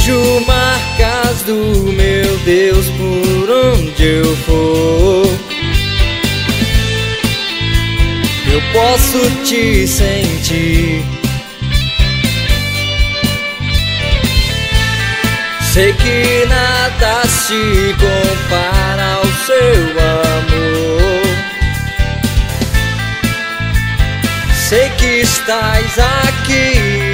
Vejo marcas do meu Deus por onde eu for. Eu posso te sentir. Sei que nada se compara ao seu amor. Sei que estás aqui.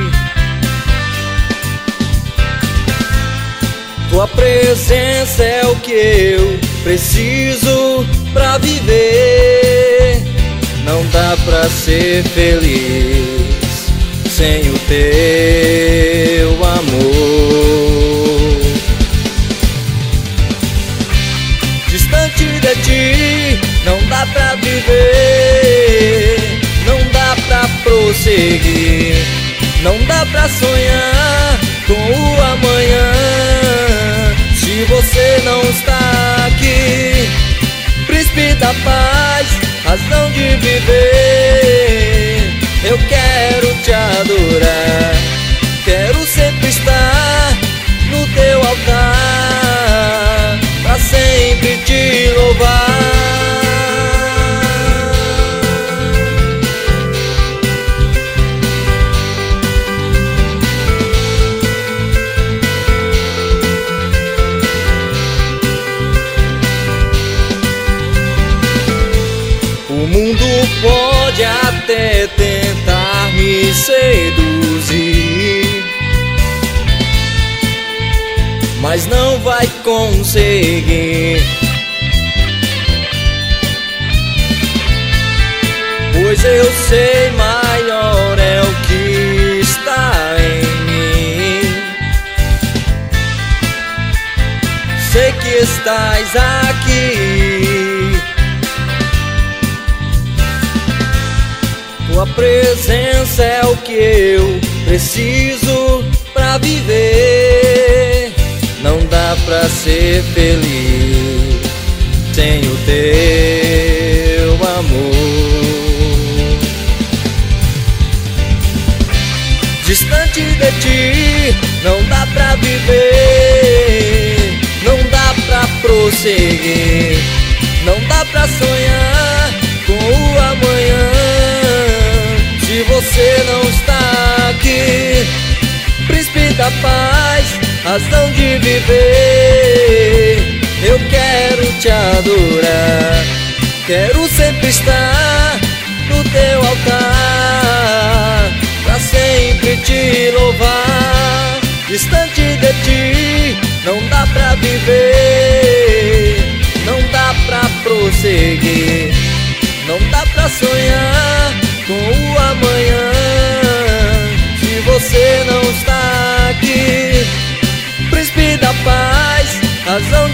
Tua presença é o que eu preciso pra viver. Não dá pra ser feliz sem o teu amor. Distante de ti não dá pra viver. Não dá pra prosseguir. Não dá pra sonhar com o amanhã se você não está aqui. Príncipe da paz, razão de viver. Eu quero te adorar. Quero sempre estar no teu altar, pra sempre te louvar. O mundo pode até tentar me seduzir, mas não vai conseguir, pois eu sei maior é o que está em mim. Sei que estás aqui. Tua presença é o que eu preciso pra viver. Não dá pra ser feliz sem o teu amor. Distante de ti não dá pra viver. Não dá pra prosseguir. Não dá pra sonhar com o amanhã se você não está aqui. Príncipe da paz, razão de viver. Eu quero te adorar. Quero sempre estar no teu altar, pra sempre te louvar. Distante de ti não dá pra viver. Não dá pra prosseguir. Não dá pra sonhar com o amanhã se você não está aqui. Príncipe da paz, razão